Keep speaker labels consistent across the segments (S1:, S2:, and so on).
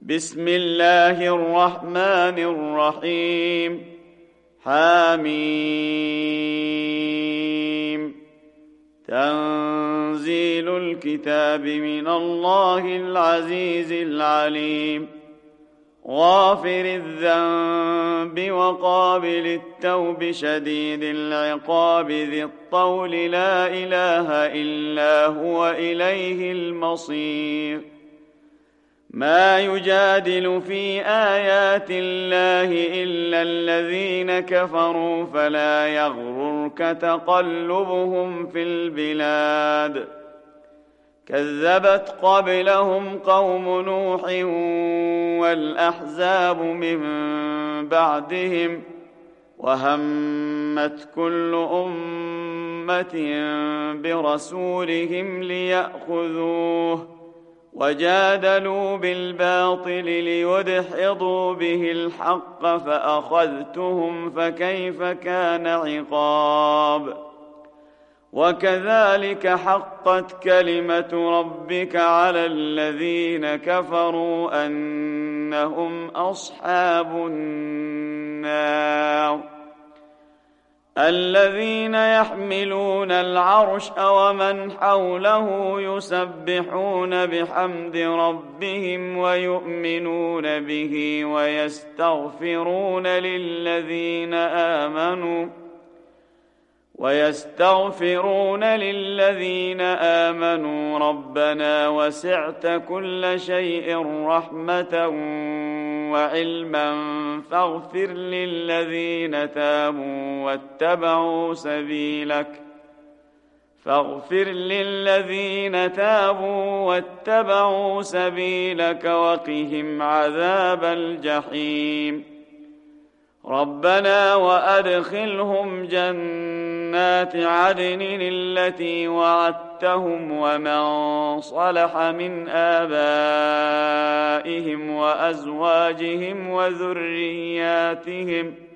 S1: بسم الله الرحمن الرحيم. حميم. تنزيل الكتاب من الله العزيز العليم. غافر الذنب وقابل التوب شديد العقاب ذي الطول لا إله إلا هو إليه المصير. ما يجادل في آيات الله إلا الذين كفروا فلا يغررك تقلبهم في البلاد. كذبت قبلهم قوم نوح والأحزاب من بعدهم وهمت كل أمة برسولهم ليأخذوه وجادلوا بالباطل ليدحضوا به الحق فأخذتهم فكيف كان عقاب. وكذلك حقت كلمة ربك على الذين كفروا أنهم أصحاب النار. الذين يحملون العرش ومن حوله يسبحون بحمد ربهم ويؤمنون به ويستغفرون للذين آمنوا ربنا وسعت كل شيء رحمة وعلما فاغفر للذين تابوا واتبعوا سبيلك وقهم عذاب الجحيم. ربنا وأدخلهم جنات عدن التي وعدتهم ومن صلح من آبائهم وأزواجهم وذرياتهم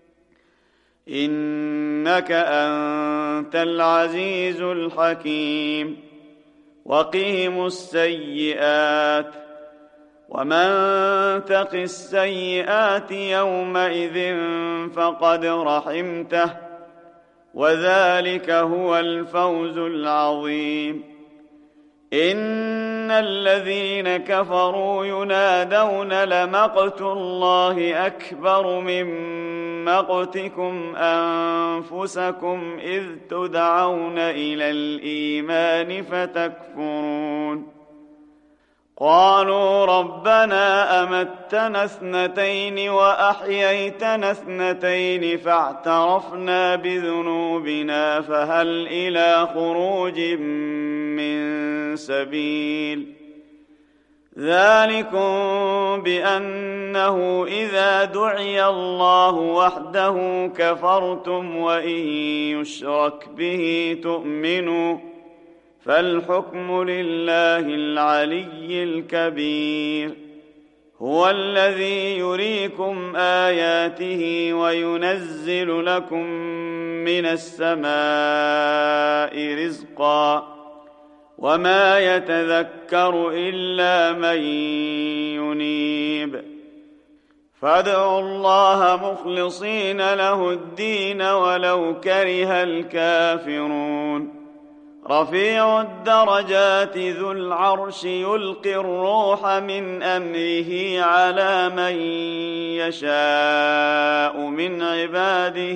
S1: إنك أنت العزيز الحكيم. وقهم السيئات ومن تق السيئات يومئذ فقد رحمته وذلك هو الفوز العظيم. إن الذين كفروا ينادون لمقت الله أكبر من مقتكم أنفسكم إذ تدعون إلى الإيمان فتكفرون. قالوا ربنا أمتنا اثنتين وأحييتنا اثنتين فاعترفنا بذنوبنا فهل إلى خروج من سبيل. ذلكم بأنه إذا دعي الله وحده كفرتم وإن يشرك به تؤمنوا فالحكم لله العلي الكبير. هو الذي يريكم آياته وينزل لكم من السماء رزقا وما يتذكر إلا من ينيب. فادعوا الله مخلصين له الدين ولو كره الكافرون. رفيع الدرجات ذو العرش يلقي الروح من أمره على من يشاء من عباده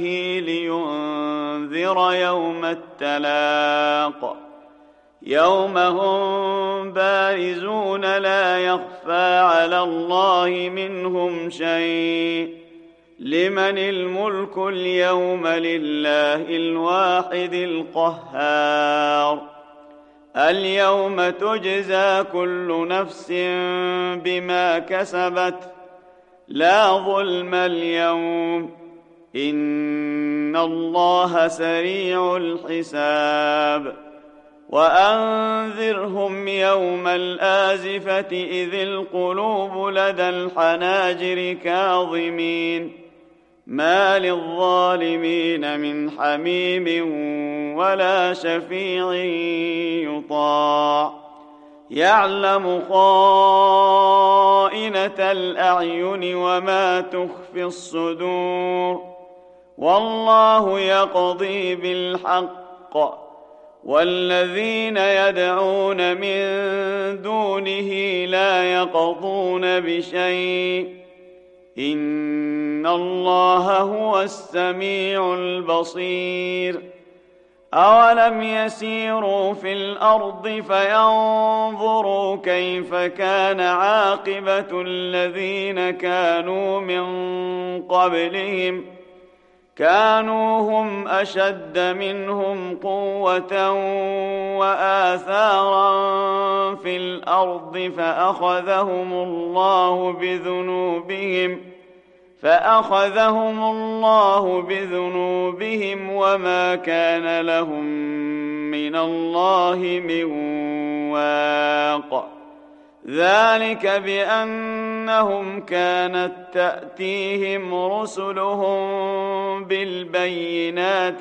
S1: لينذر يوم التلاق. يوم هم بارزون لا يخفى على الله منهم شيء. لمن الملك اليوم لله الواحد القهار. اليوم تجزى كل نفس بما كسبت لا ظلم اليوم إن الله سريع الحساب. وأنذرهم يوم الآزفة إذ القلوب لدى الحناجر كاظمين ما للظالمين من حميم ولا شفيع يطاع. يعلم خائنة خائنة الأعين وما تخفي الصدور والله يقضي بالحق والذين يدعون من دونه لا يقضون بشيء إن الله هو السميع البصير أولم يسيروا في الأرض فينظروا كيف كان عاقبة الذين كانوا من قبلهم كانوا هم أشد منهم قوة وآثارا في الأرض فأخذهم الله بذنوبهم وما كان لهم من الله من واق ذلك بأنهم كانت تأتيهم رسلهم بالبينات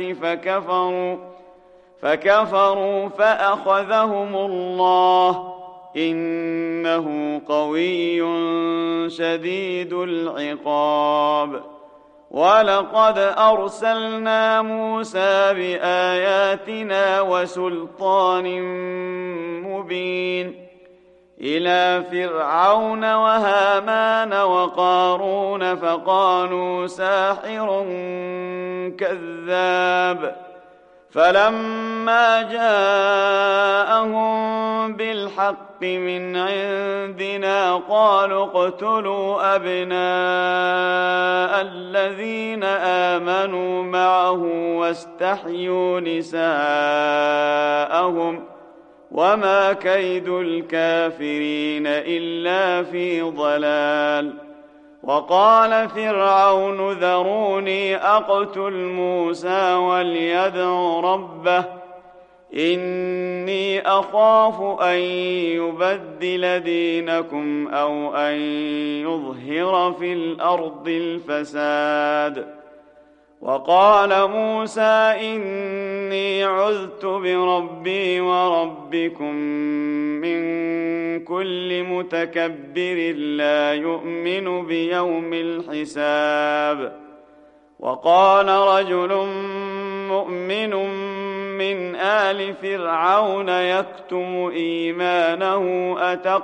S1: فكفروا فأخذهم الله إنه قوي شديد العقاب ولقد أرسلنا موسى بآياتنا وسلطان مبين إلى فرعون وهامان وقارون فقالوا ساحر كذاب فلما جاءهم بالحق من عندنا قالوا اقتلوا أبناء الذين آمنوا معه واستحيوا نساءهم وما كيد الكافرين إلا في ضلال وقال فرعون ذروني أقتل موسى وليدع ربه إني أخاف أن يبدل دينكم أو أن يظهر في الأرض الفساد وقال موسى إني عذت بربي وربكم من كل متكبر لا يؤمن بيوم الحساب وقال رجل مؤمن من آل فرعون يكتم إيمانه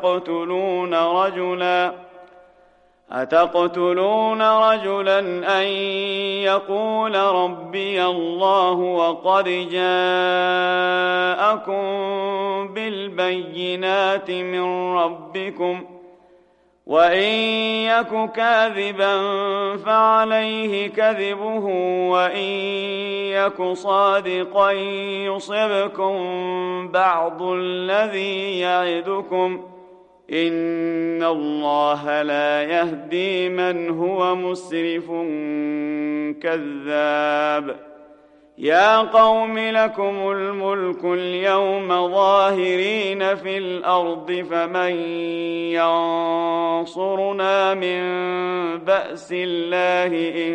S1: أتقتلون رجلا أن يقول ربي الله وقد جاءكم بالبينات من ربكم وإن يك كاذبا فعليه كذبه وإن يك صادقا يصبكم بعض الذي يعدكم إن الله لا يهدي من هو مسرف كذاب يا قوم لكم الملك اليوم ظاهرين في الأرض فمن ينصرنا من بأس الله إن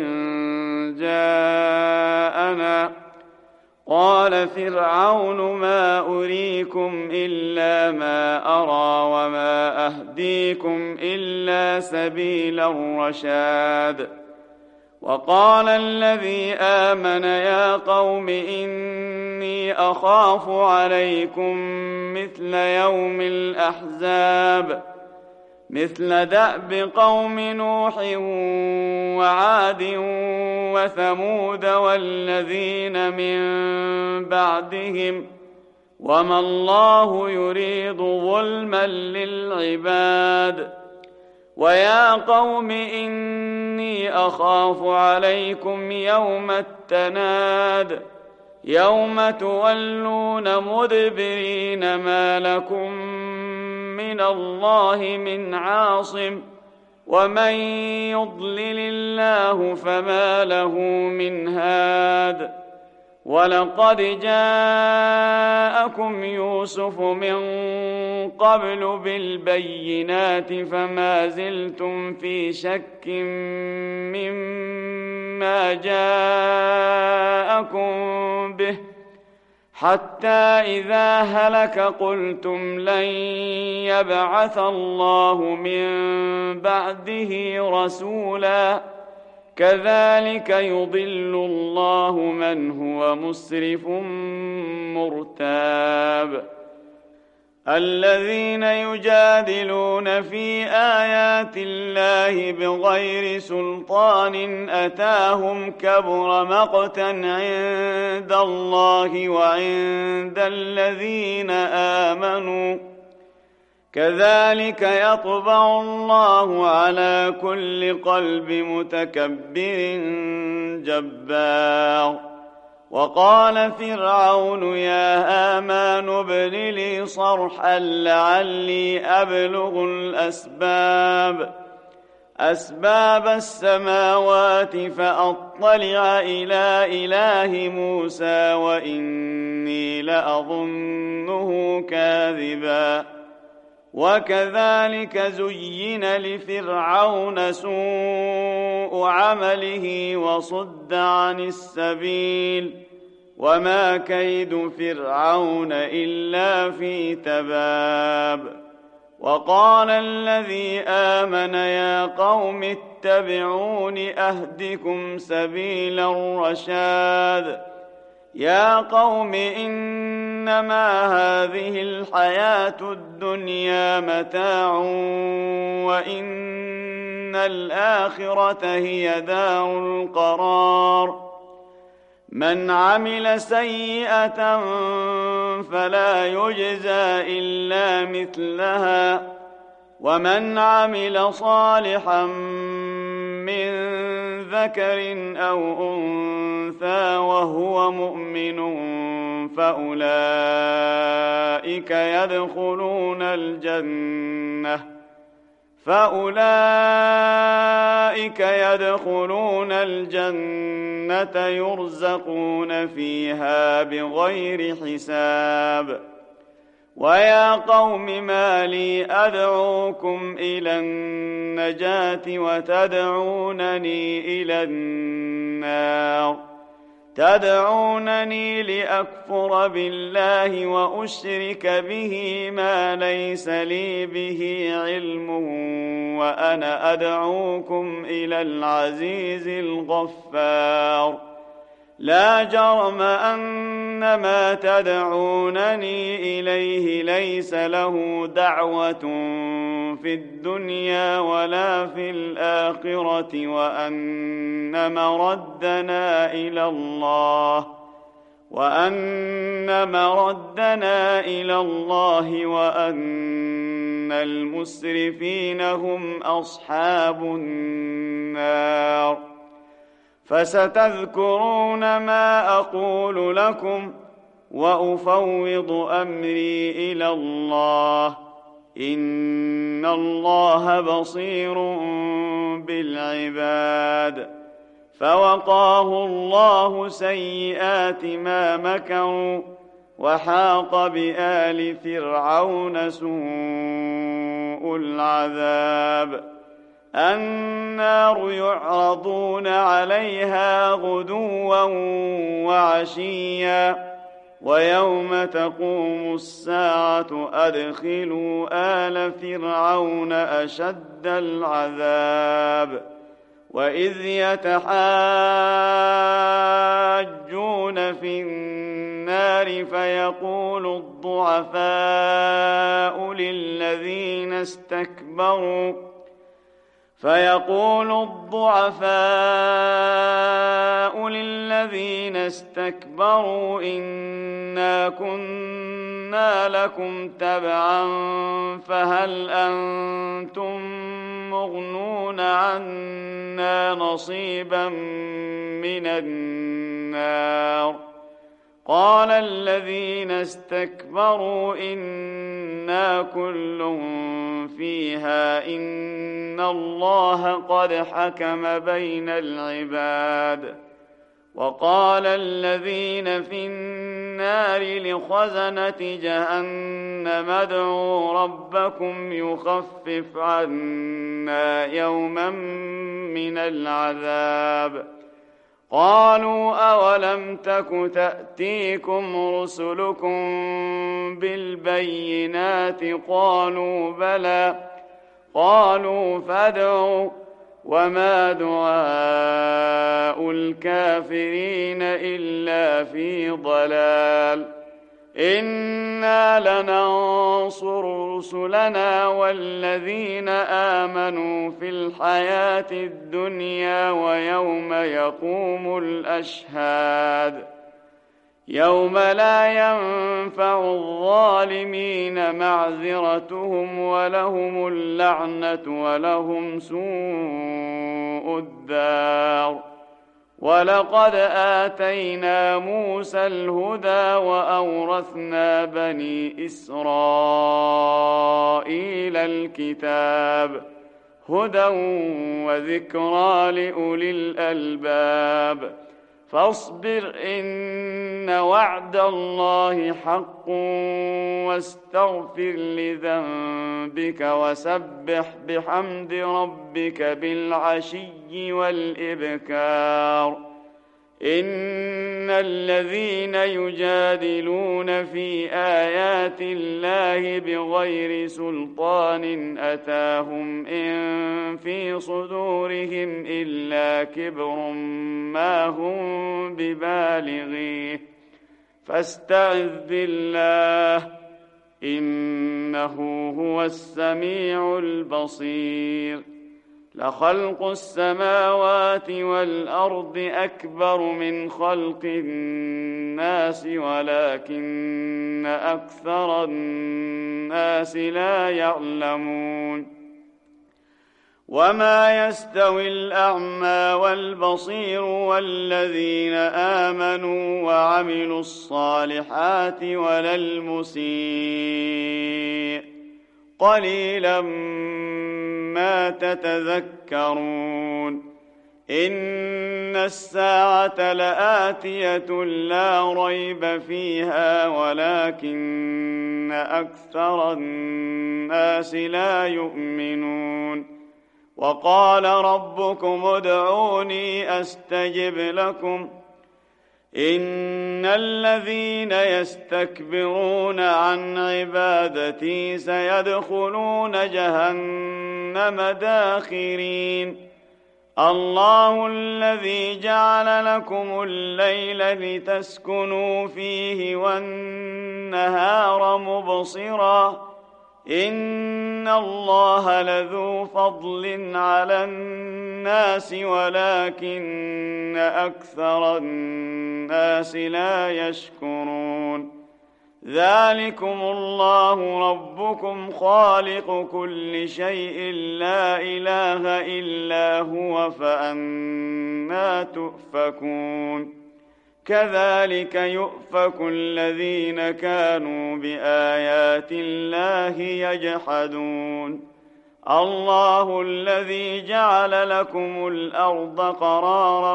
S1: جاءنا قال فرعون ما أريكم إلا ما أرى وما أهديكم إلا سبيل الرشاد وقال الذي آمن يا قوم إني أخاف عليكم مثل يوم الأحزاب مثل دأب قوم نوح وعاد وثمود والذين من بعدهم وما الله يريد ظلما للعباد ويا قوم إني أخاف عليكم يوم التناد يوم تولون مدبرين ما لكم من الله من عاصم ومن يضلل الله فما له من هاد ولقد جاءكم يوسف من قبل بالبينات فما زلتم في شك مما جاءكم به حتى إذا هلك قلتم لن يبعث الله من بعده رسولا كذلك يضل الله من هو مسرف مرتاب الذين يجادلون في آيات الله بغير سلطان أتاهم كبر مقتا عند الله وعند الذين آمنوا كذلك يطبع الله على كل قلب متكبر جبار وقال فرعون يا هامان ابن لي صرحا لعلي أبلغ أسباب السماوات فأطلع إلى إله موسى وإني لأظنه كاذبا وكذلك زين لفرعون سوء عمله وصد عن السبيل وما كيد فرعون إلا في تباب وقال الذي آمن يا قوم اتبعون أهدكم سبيل الرشاد يا قوم إنما هذه الحياة الدنيا متاع وإن الآخرة هي دار القرار من عمل سيئة فلا يجزى إلا مثلها ومن عمل صالحا من ذكر أو أنثى وهو مؤمن فأولئك يدخلون الجنة يرزقون فيها بغير حساب ويا قوم ما لي أدعوكم إلى النجاة وتدعونني إلى النار تدعونني لأكفر بالله وأشرك به ما ليس لي به علم وأنا أدعوكم إلى العزيز الغفار لا جرم أن ما تدعونني إليه ليس له دعوة في الدنيا ولا في الآخرة وأن مردنا إلى الله وأن المسرفين هم أصحاب النار فستذكرون ما أقول لكم وأفوض أمري إلى الله إن الله بصير بالعباد فوقاه الله سيئات ما مكروا وحاق بآل فرعون سوء العذاب النار يعرضون عليها غدوا وعشيا ويوم تقوم الساعة أدخلوا آل فرعون أشد العذاب وإذ يتحاجون في النار فيقول الضعفاء للذين استكبروا إنا كنا لكم تبعا فهل أنتم مغنون عنا نصيبا من النار قال الذين استكبروا إنا كل فيها إن الله قد حكم بين العباد وقال الذين في النار لخزنة جهنم ادعوا ربكم يخفف عنا يوما من العذاب قالوا أولم تك تأتيكم رسلكم بالبينات قالوا بلى قالوا فادعوا وما دعاء الكافرين إلا في ضلال إنا لننصر رسلنا والذين آمنوا في الحياة الدنيا ويوم يقوم الأشهاد يوم لا ينفع الظالمين معذرتهم ولهم اللعنة ولهم سوء الدار ولقد آتينا موسى الهدى وأورثنا بني إسرائيل الكتاب هدى وذكرى لأولي الألباب فاصبر إن وعد الله حق واستغفر لذنبك وسبح بحمد ربك بالعشي والإبكار إن الذين يجادلون في آيات الله بغير سلطان أتاهم إن في صدورهم إلا كبر ما هم ببالغيه فاستعذ بالله إنه هو السميع البصير لخلق السماوات والأرض أكبر من خلق الناس ولكن أكثر الناس لا يعلمون وما يستوي الأعمى والبصير والذين آمنوا وعملوا الصالحات ولا المسيء قليلا ما تتذكرون إن الساعة لآتية لا ريب فيها ولكن أكثر الناس لا يؤمنون وقال ربكم ادعوني أستجب لكم إن الذين يستكبرون عن عبادتي سيدخلون جهنم داخرين الله الذي جعل لكم الليل لتسكنوا فيه والنهار مبصرا إن الله لذو فضل على الناس ولكن أكثر الناس لا يشكرون ذلكم الله ربكم خالق كل شيء لا إله إلا هو فأنى تؤفكون كذلك يؤفك الذين كانوا بآيات الله يجحدون الله الذي جعل لكم الأرض قرارا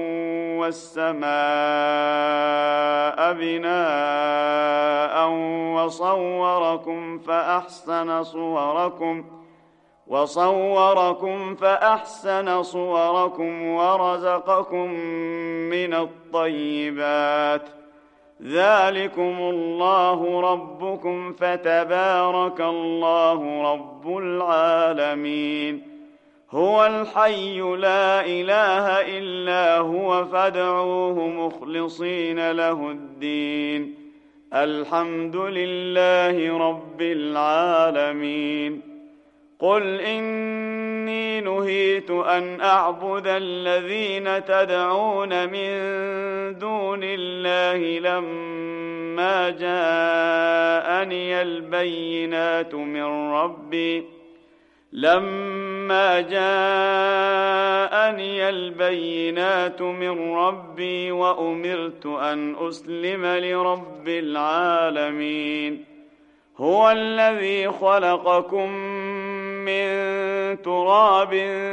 S1: والسماء بناء وصوركم فأحسن صوركم ورزقكم من الطيبات ذلكم الله ربكم فتبارك الله رب العالمين هو الحي لا إله إلا هو فادعوه مخلصين له الدين الحمد لله رب العالمين قل إني نهيت أن أعبد الذين تدعون من دون الله لما جاءني البينات من ربي وأمرت أن أسلم لرب العالمين هو الذي خلقكم من تراب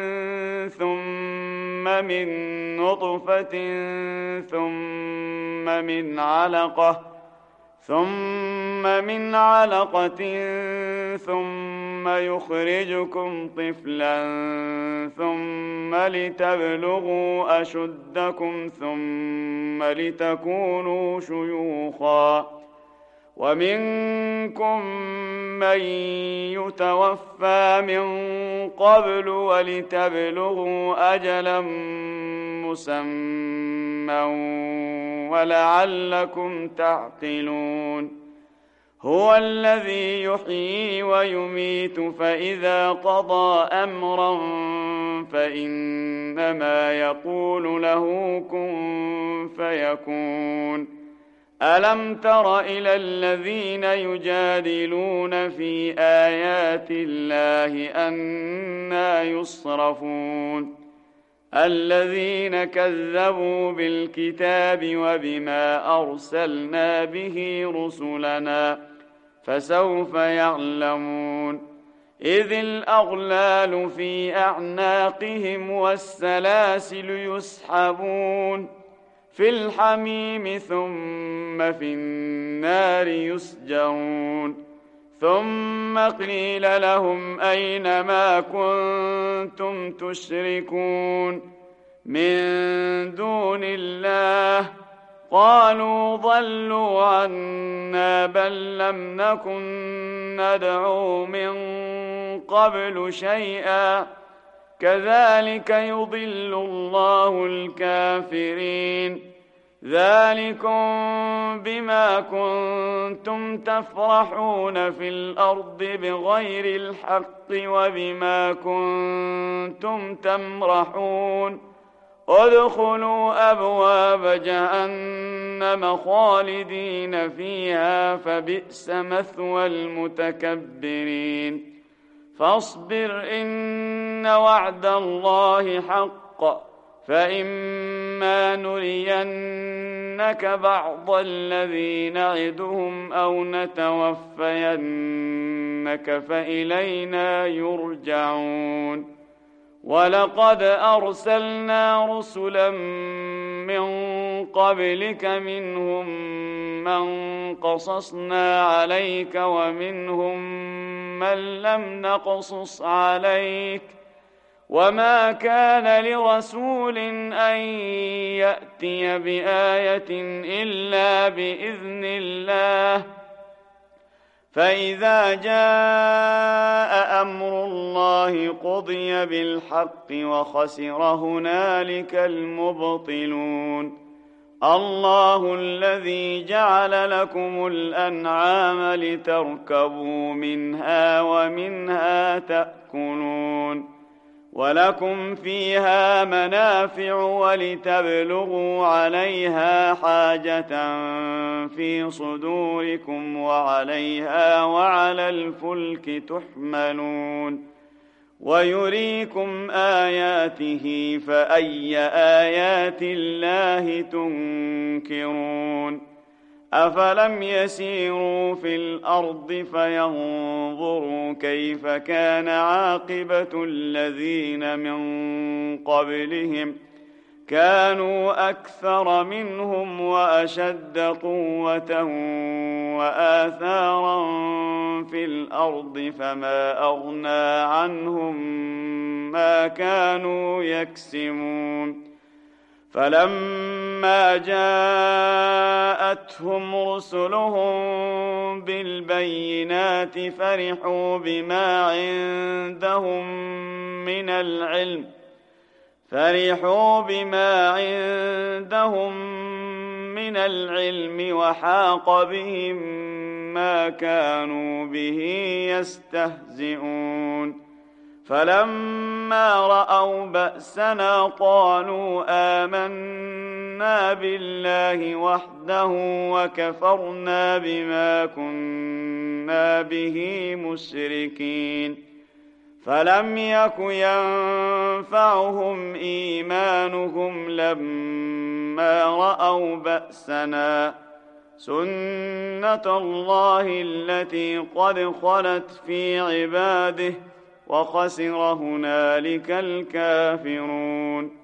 S1: ثم من نطفة ثم من علقة ثم من علقة ثم يخرجكم طفلا ثم لتبلغوا أشدكم ثم لتكونوا شيوخا ومنكم من يتوفى من قبل ولتبلغوا أجلا مسمى ولعلكم تعقلون هو الذي يحيي ويميت فإذا قضى أمرا فإنما يقول له كن فيكون ألم تر إلى الذين يجادلون في آيات الله أنى يصرفون الذين كذبوا بالكتاب وبما أرسلنا به رسلنا فسوف يعلمون إذ الأغلال في أعناقهم والسلاسل يسحبون في الحميم ثم في النار يسجرون ثم قيل لهم أين ما كنتم تشركون من دون الله قالوا ضلوا عنا بل لم نكن ندعو من قبل شيئا كذلك يضل الله الكافرين ذلكم بما كنتم تفرحون في الأرض بغير الحق وبما كنتم تمرحون ادخلوا أبواب جهنم خالدين فيها فبئس مثوى المتكبرين فاصبر إن وعد الله حق فإما نرينك بعض الذي نعدهم أو نتوفينك فإلينا يرجعون ولقد أرسلنا رسلا من قبلك منهم من قصصنا عليك ومنهم من لم نقصص عليك وما كان لرسول أن يأتي بآية إلا بإذن الله فإذا جاء أمر الله قضي بالحق وخسر هنالك المبطلون الله الذي جعل لكم الأنعام لتركبوا منها ومنها تأكلون ولكم فيها منافع ولتبلغوا عليها حاجة في صدوركم وعليها وعلى الفلك تحملون ويريكم آياته فأي آيات الله تنكرون أفلم يسيروا في الأرض فينظروا كيف كان عاقبة الذين من قبلهم كانوا أكثر منهم وأشد قوة وآثارا في الأرض فما أغنى عنهم ما كانوا يكسبون فلما جاءتهم رسلهم بالبينات فرحوا بما عندهم من العلم وحاق بهم ما كانوا به يستهزئون فلما رأوا بأسنا قالوا آمنا بالله وحده وكفرنا بما كنا به مشركين فلم يك ينفعهم إيمانهم لما رأوا بأسنا سنة الله التي قد خلت في عباده وخسر هنالك الكافرون